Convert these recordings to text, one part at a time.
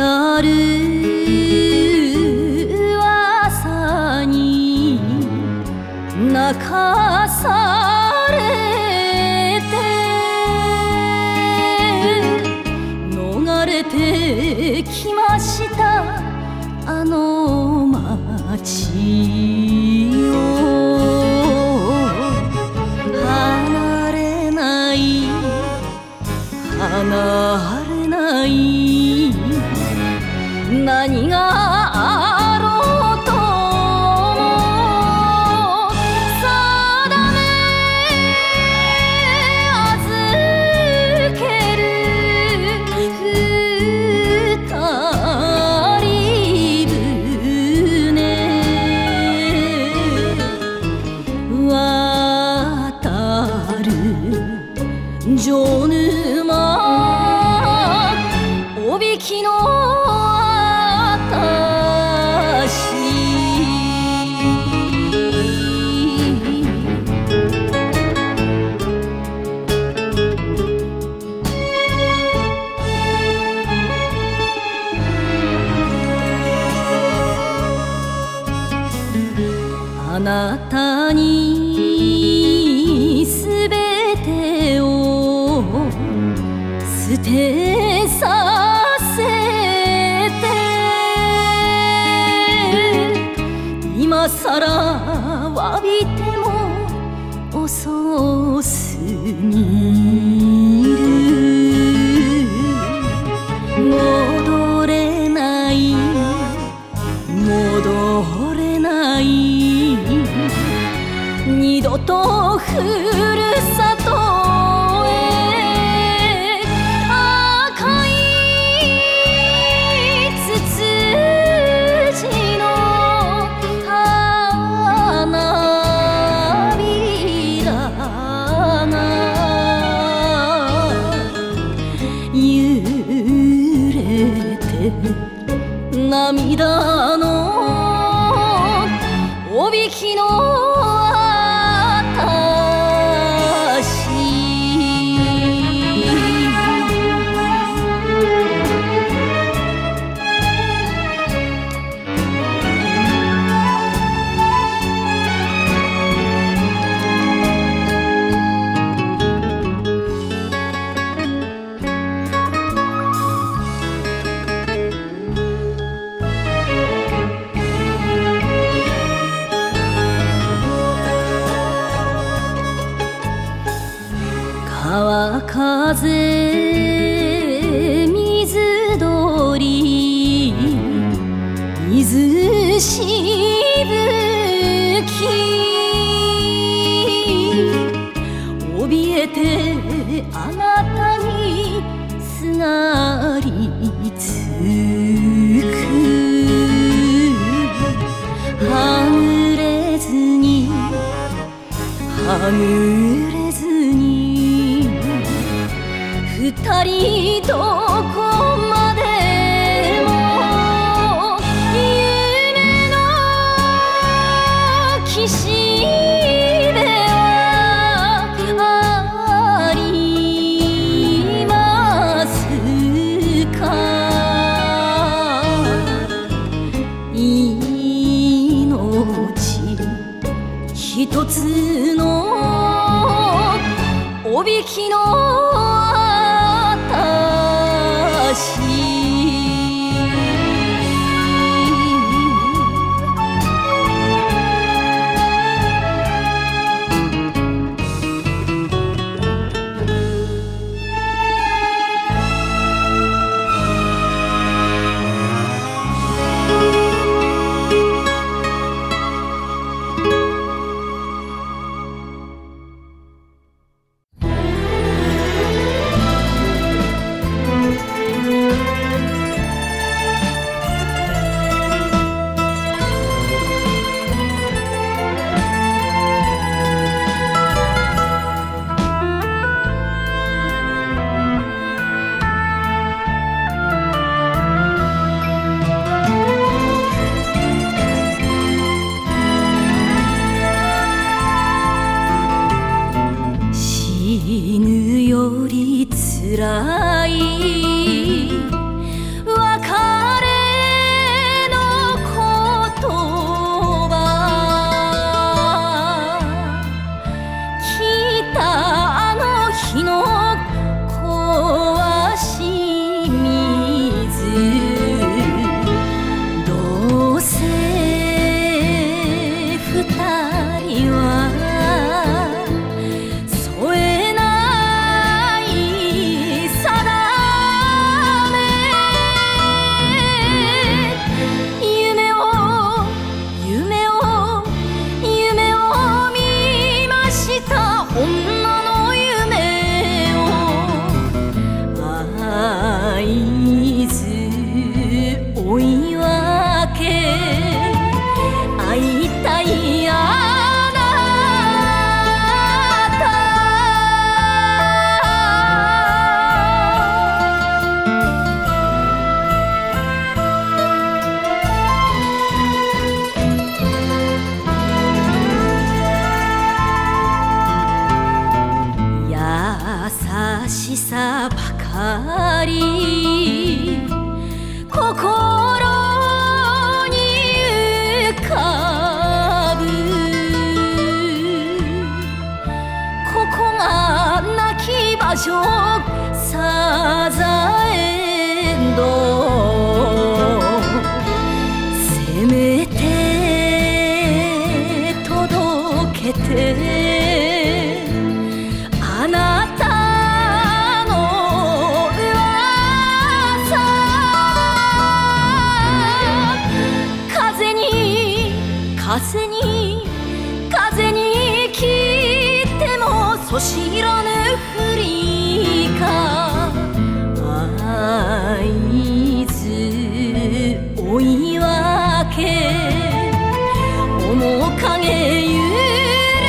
たる朝に泣かされて逃れてきましたあの街を離れない離れない何があろうとも定め預ける二人船渡る城沼おびきのあなたにすべてを捨てさせて今さら詫びても遅すぎる戻れない戻れない二度とふるさとへ赤いツツジの花びらが揺れて涙のおびきの川風水鳥水しぶき怯えてあなたにすがりつくはぐれずにはぐれずに二人どこまでも夢の岸辺はありますか命一つのおびきの心に浮かぶここが泣き場所サザエンドせめて届けてあなたの噂風に風に風に切ってもそしらぬふりか会津追い分け面影揺れ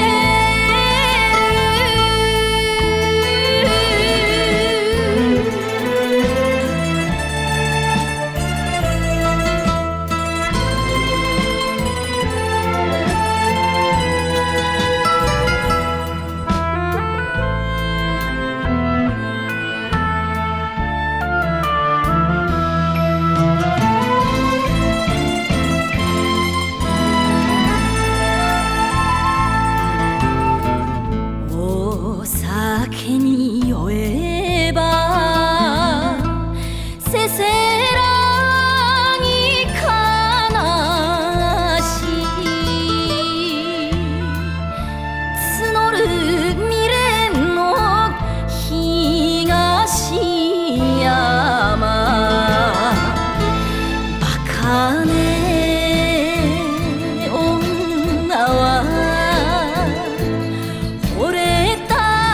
酒に酔えばせせらぎ悲しい募る未練の東山バカね女は惚れた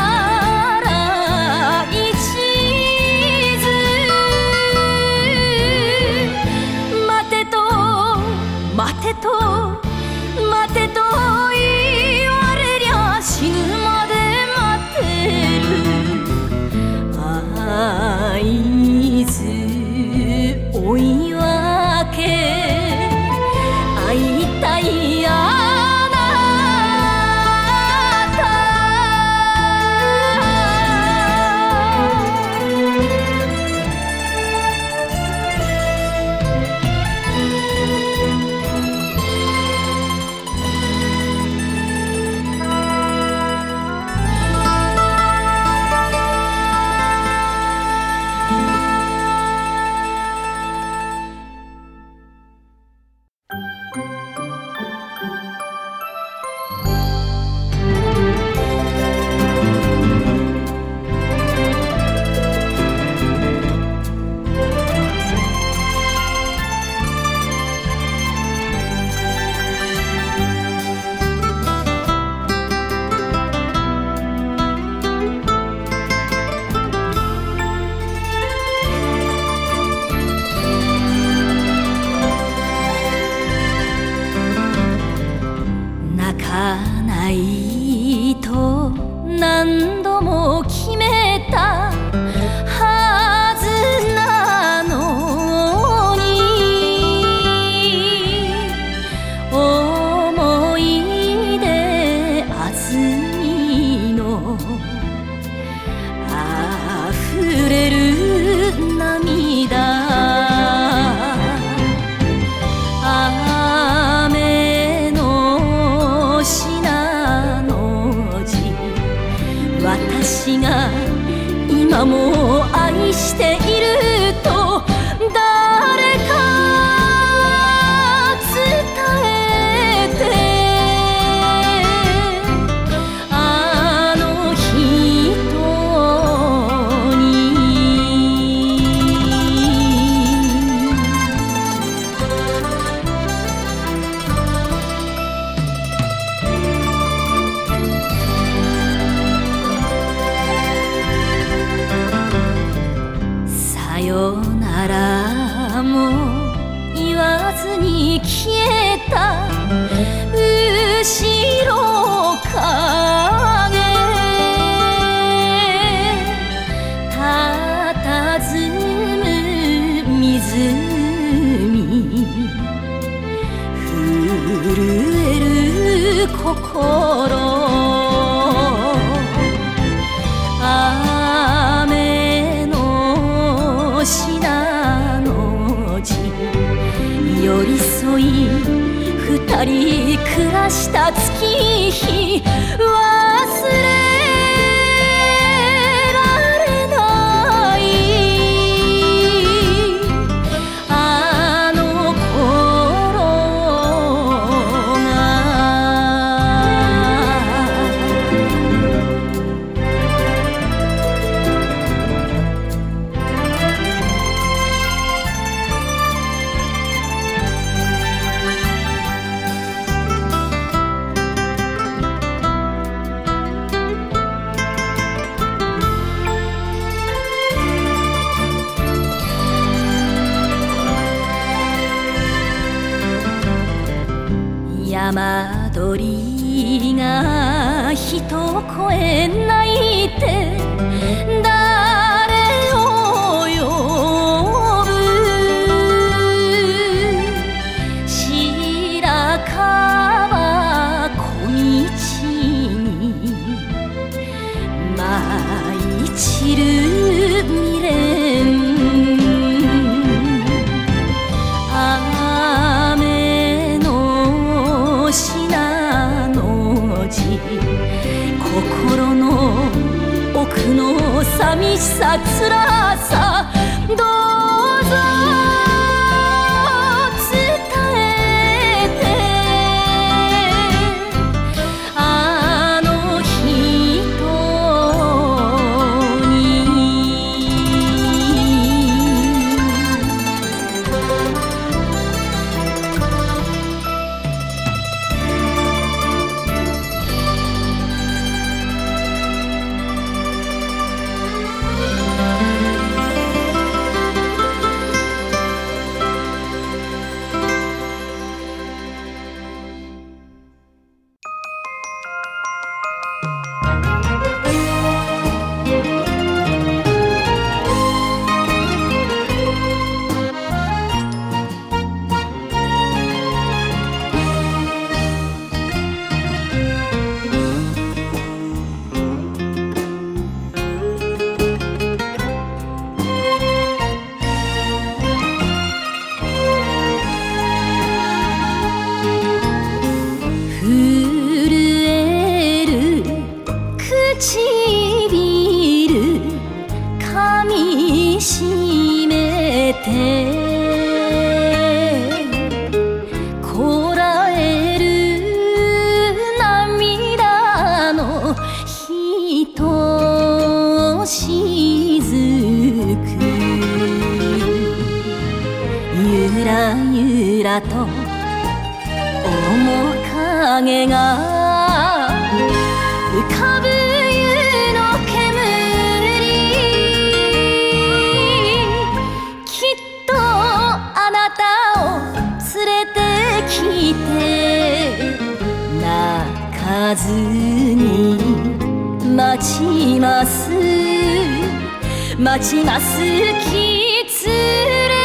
待てと待てと言われりゃ死ぬまで待ってる会津追い分け会いたいあな泣かないと何度も決めたはずなのに思い出安曇の溢れる涙私が今も愛していると誰か伝えてあの人にさよならも言わずに消えた後ろ影佇む湖震える心雨の品の二人暮らした月日忘れられないあの頃が山鳥が一声泣いて誰を呼ぶ白樺小道に舞い散る未練心の奥の寂しさ辛さどうぞ伝えてあの人に唇噛みしめてこらえる涙のひとしずくゆらゆらと面影が浮かぶ湯の煙きっとあなたを連れてきて泣かずに待ちます待ちますきつれ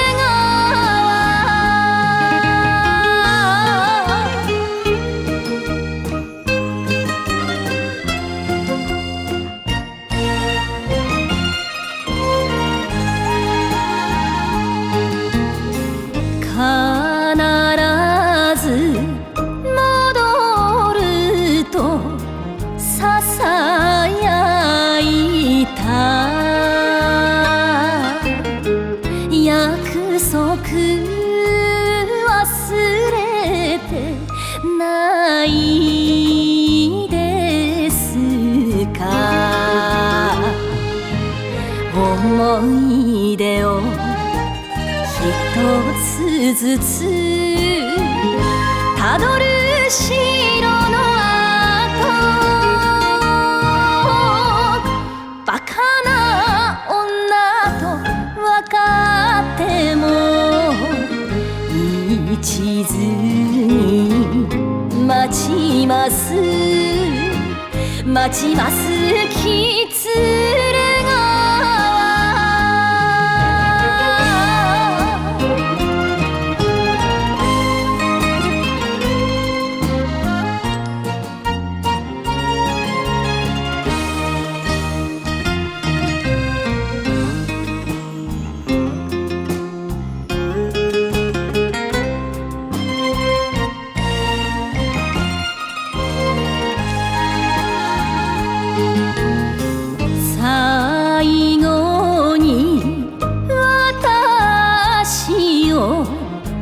必ず戻るとささやいた約束忘れてないですか思い出を一つずつたどる城の跡バカな女と分かっても一途に待ちます待ちますきつれが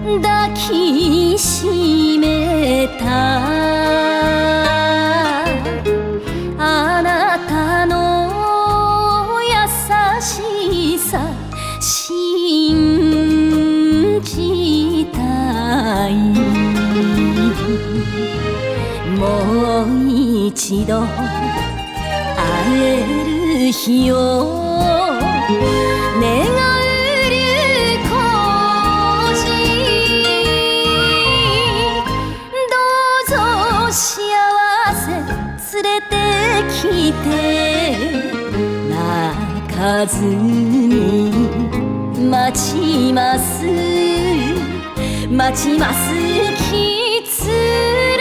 抱きしめたあなたの優しさ信じたいもう一度会える日を願う竜工事どうぞ幸せ連れてきて泣かずに待ちます待ちますきつれ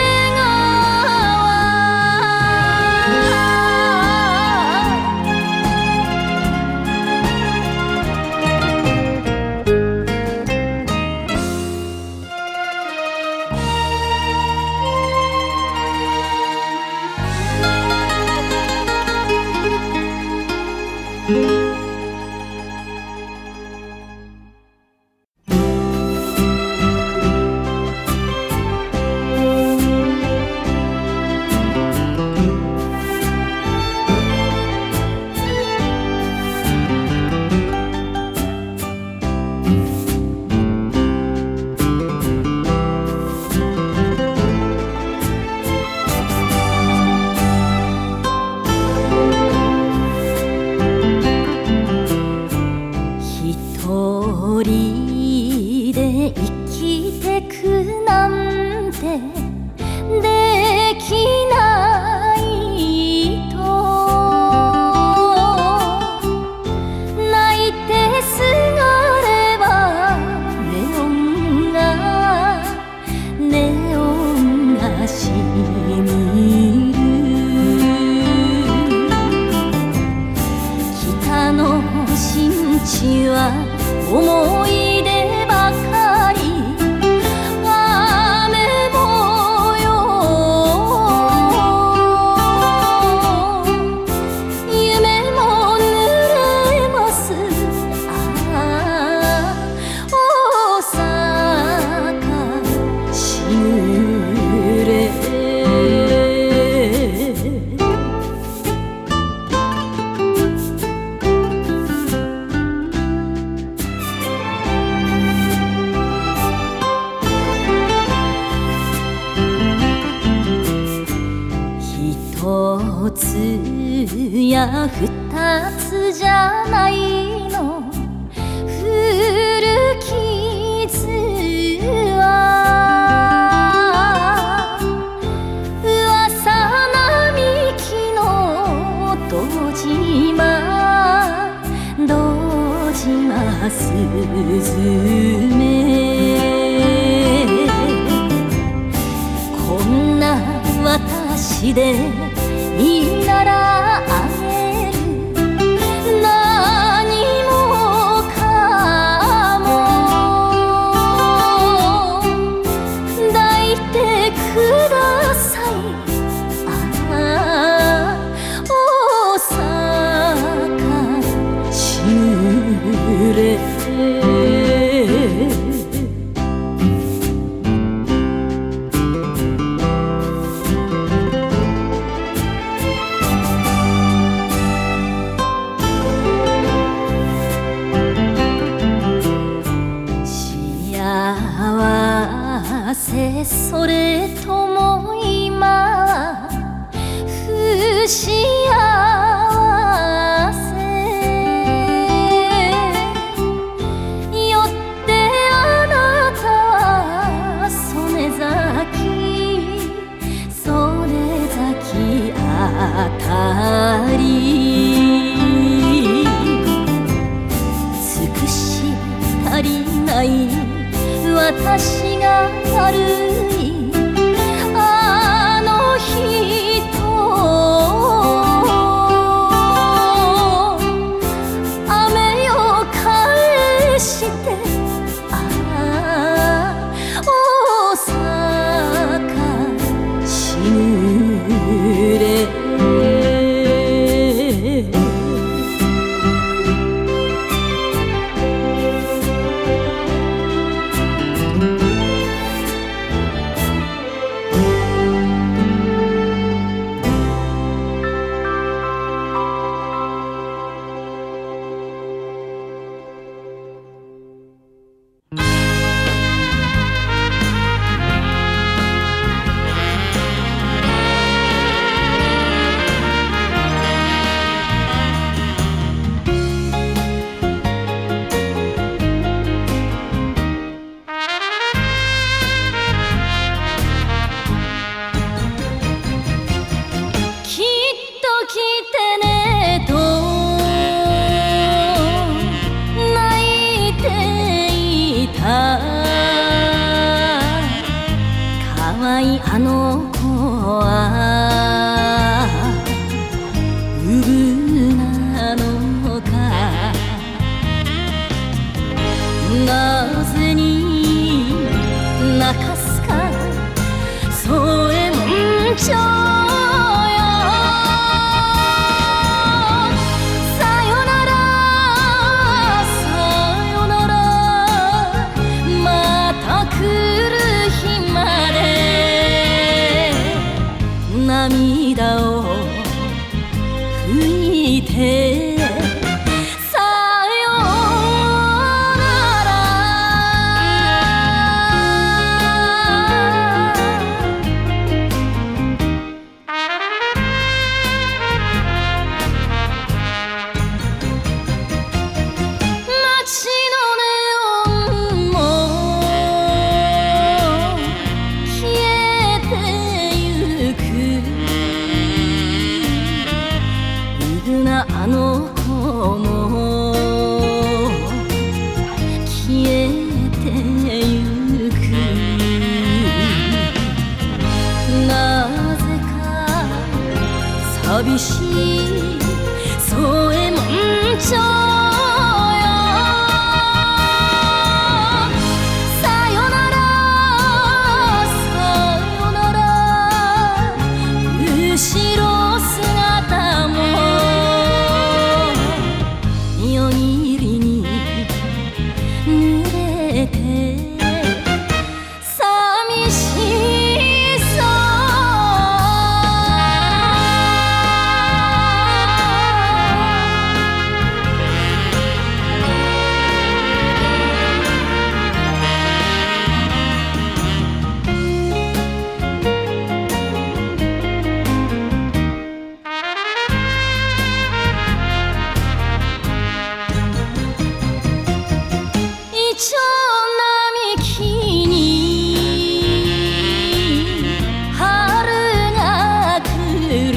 思い出ばかり雨模様夢も濡れます大阪しぐれ一つや二つじゃないの古傷は噂並木の堂島すずめこんな私でいいなら会える何もかも抱いてください大阪しぐれそれとも今は不幸せよってあなたは曽根崎あたり尽くし足りない私が悪いあの人雨を返して大阪しぐれにあの子はうぶなのか、なぜに泣かすか添右衛門町よ。さよならさよなら、また来る日まで涙を拭いてさよなら。街のネオンも消えてゆく、うぶなあの子も消えてゆく。なぜか寂しい添右衛門町よ。さよならさよなら、後ろ姿も夜霧に濡れて寂しそう。イチョウ並木に春が来る、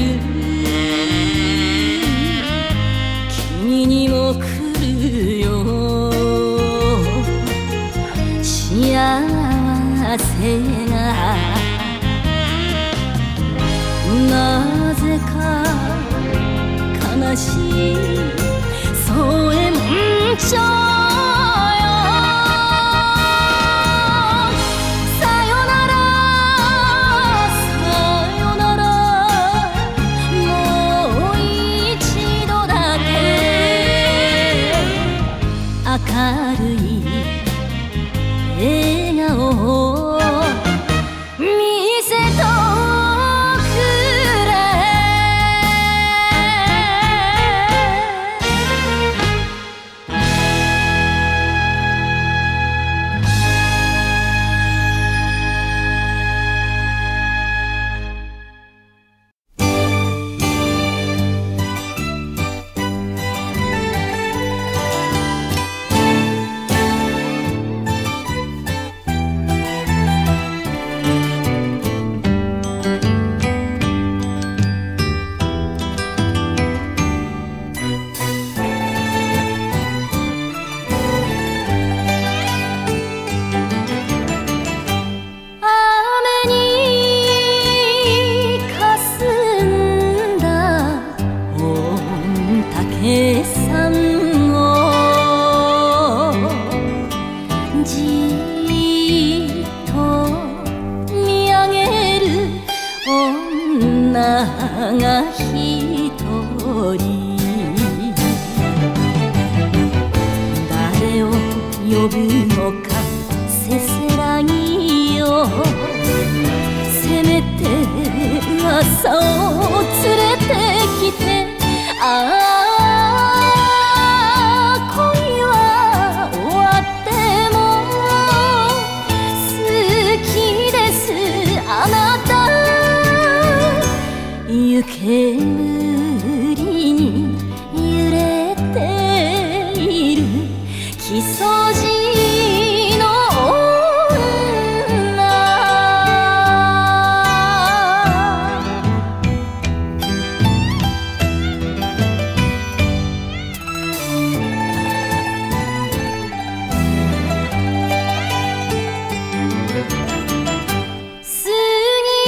君にも来るよ幸せが。なぜか悲しい添右衛門町よ。さよならさよなら、もう一度だけ明るい笑顔を見せとくれ。が一人誰を呼ぶのかせせらぎよせめて噂を連れてきて恋は終わっても好きですあなた湯煙に揺れている木曽路の女過ぎ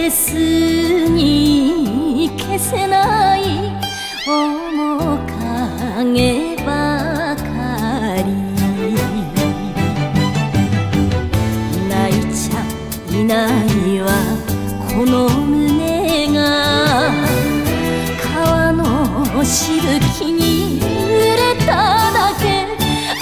消すに消せない面影ばかり。泣いちゃいないわこの胸が川のしぶきに濡れただけ。あ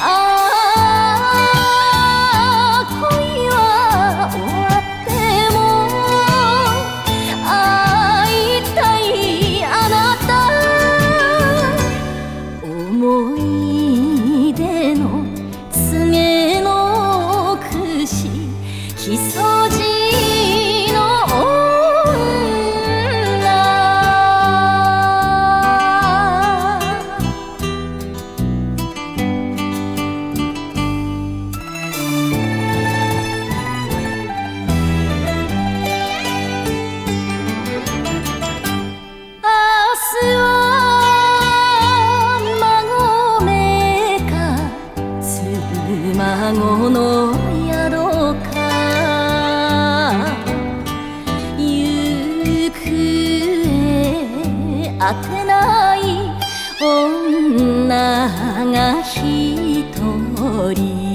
あ恋は終わっても会いたいあなた。思い出の告げの串木曽路の孫の宿か行方当てない女が一人。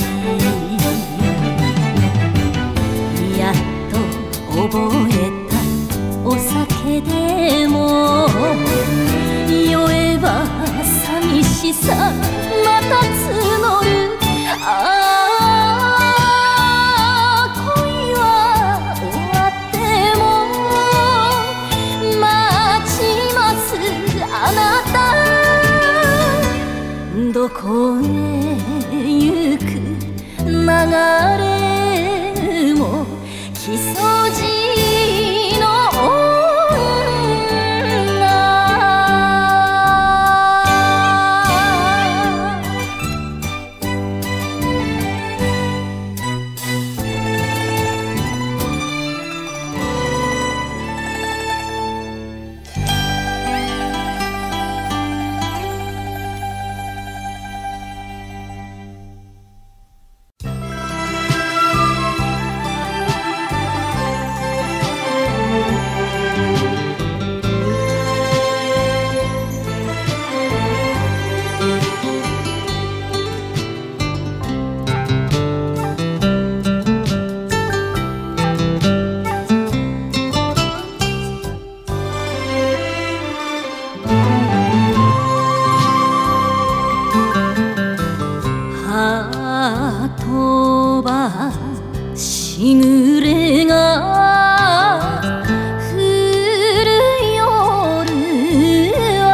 やっと覚えたお酒でも酔えば寂しさまた募る。ああ恋は終わっても待ちますあなた。どこへ行く流れも木曽路のしぐれが降る夜は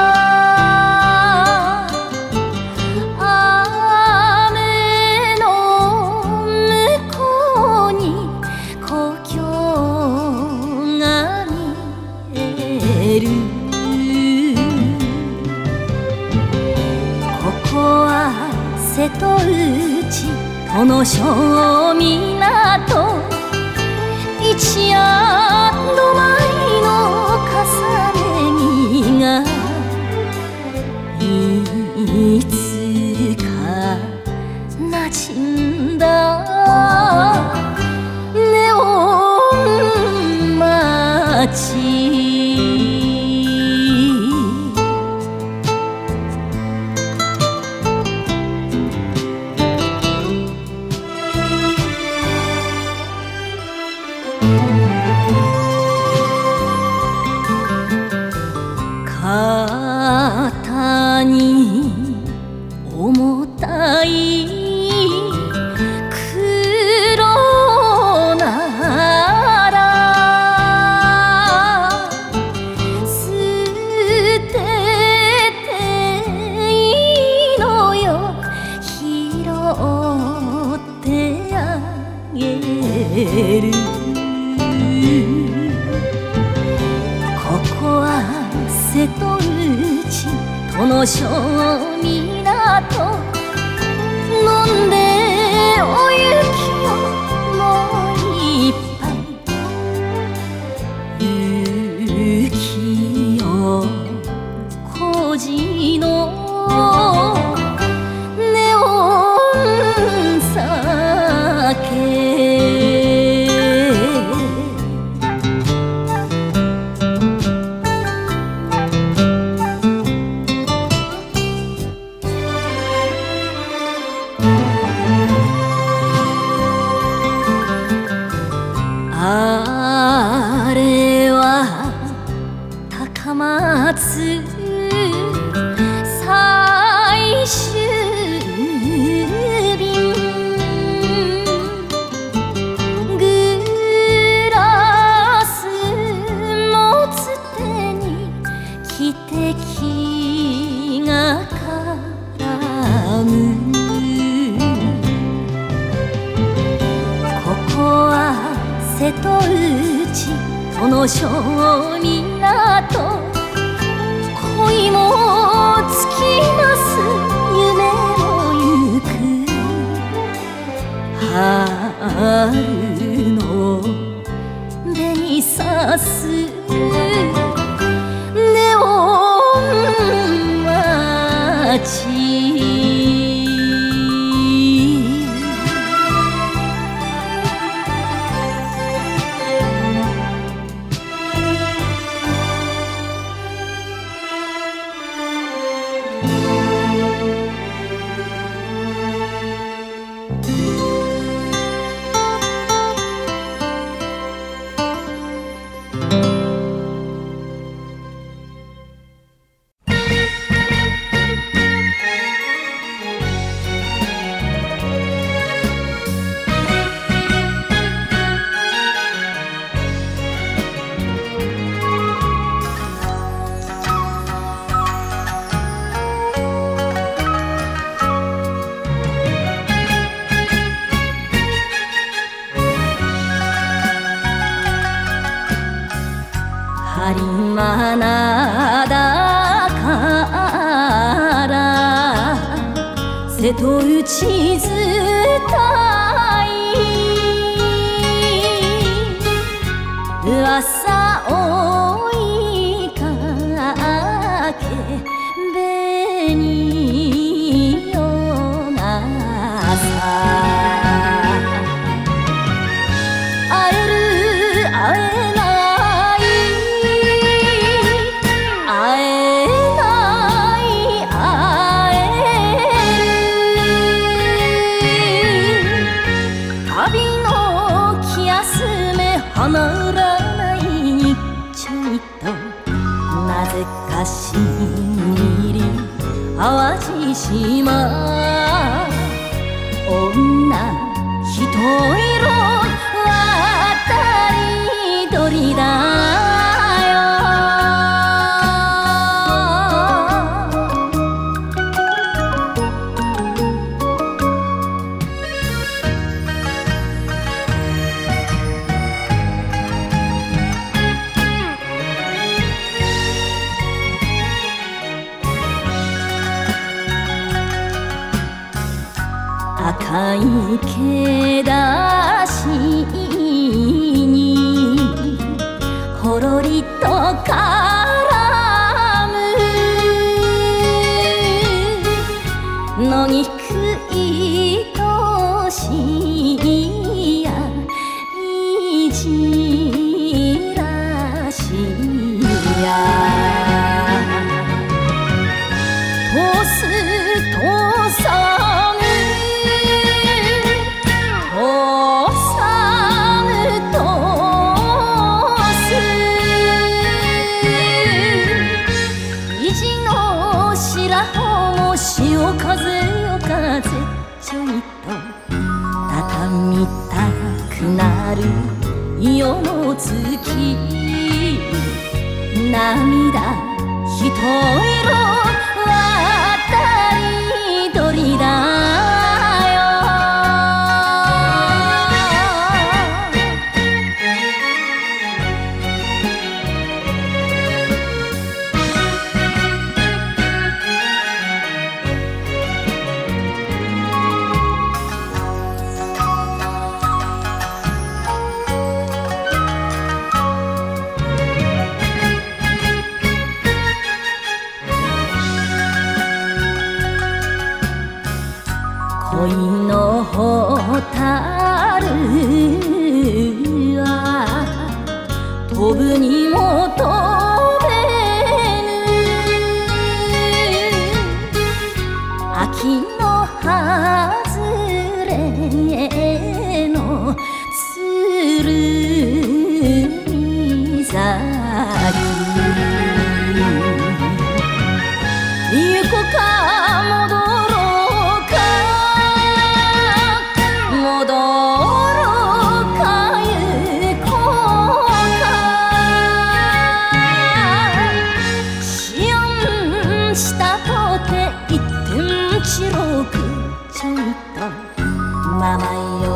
雨の向こうに故郷が見える。ここは瀬戸内この小港一夜止まりの重ね着がいつか馴染んだネオン街。肩に重たい黒なら捨てていいのよ拾ってあげる。ここは瀬戸内この小港飲んでお雪をもう一杯雪よ孤児のネオン酒。 あれは高松最終便グラス持つ手に汽笛が絡むここは瀬戸内殿小港恋もつきます夢もゆく春の紅さすネオン街播磨灘から瀬戸内伝い噂追いかけ紅よなさ会える会えない会えない会える旅の気休め離らない日ちょいとなぜかしんみり淡路島女ひと色渡り鳥だ赤い毛だしにほろりと絡む野菊いとしやいじらしや通す通さぬ潮風よ風ちょいと畳みたくなる夜の月涙ひと色渡り鳥だ恋のホタルは飛ぶにも飛べぬ秋の外れの鶴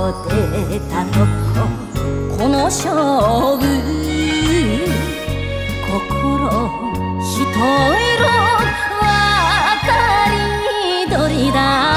出たとここの勝負心ひと色分かりどりだ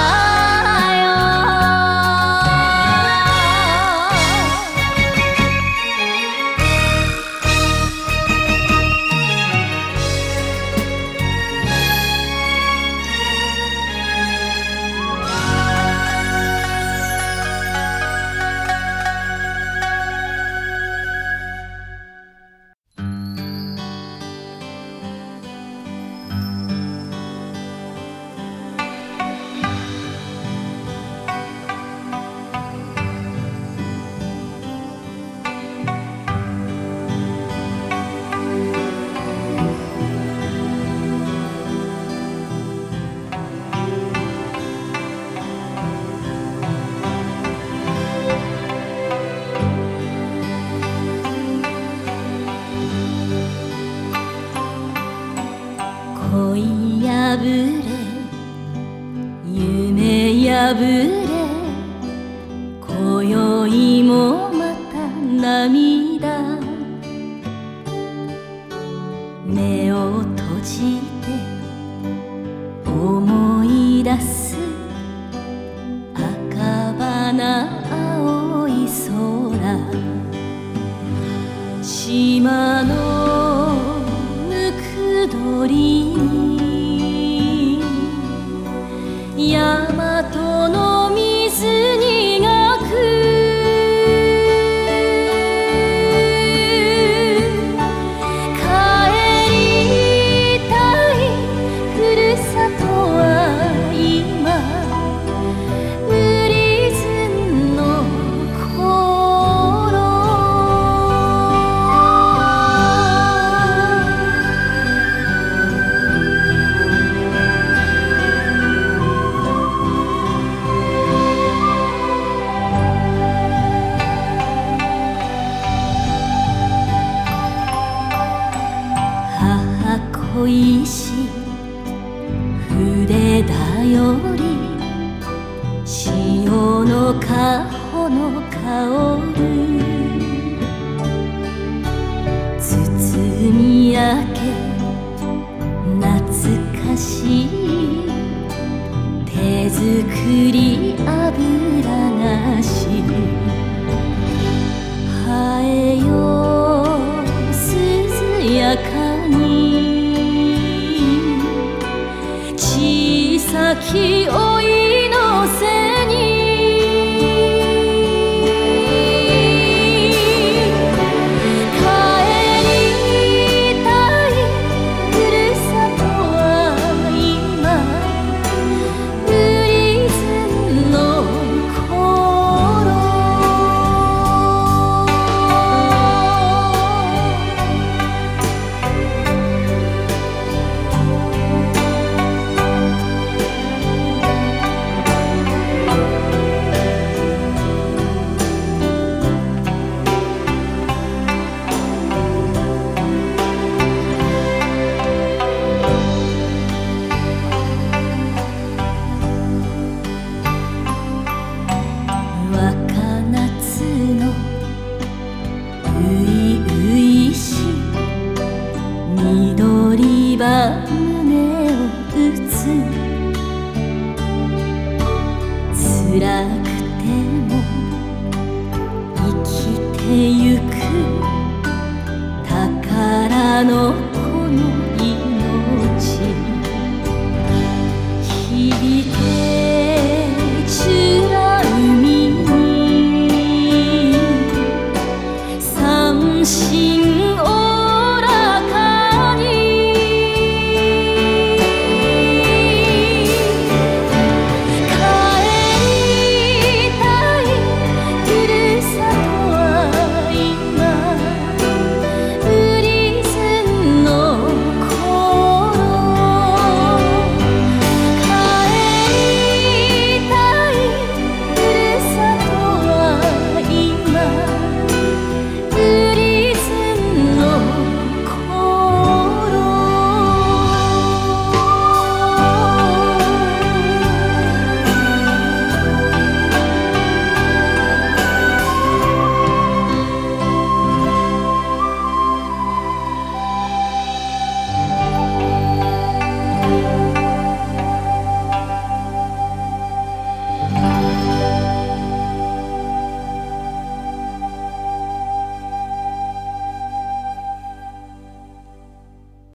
恋破れ夢破れ今宵もまた涙目を閉じて思い出す赤花青い空島のぬくどりに大和の水にがく帰りたいふるさとは今ウリズの頃恋し筆だより潮のかほの香る包み明け懐かしい手作り油菓子ハエよ涼やかに小さきお祈せに帰りたいふるさとは今ウリズの頃若夏の初々しい緑葉胸を打つ辛くても生きてゆく宝の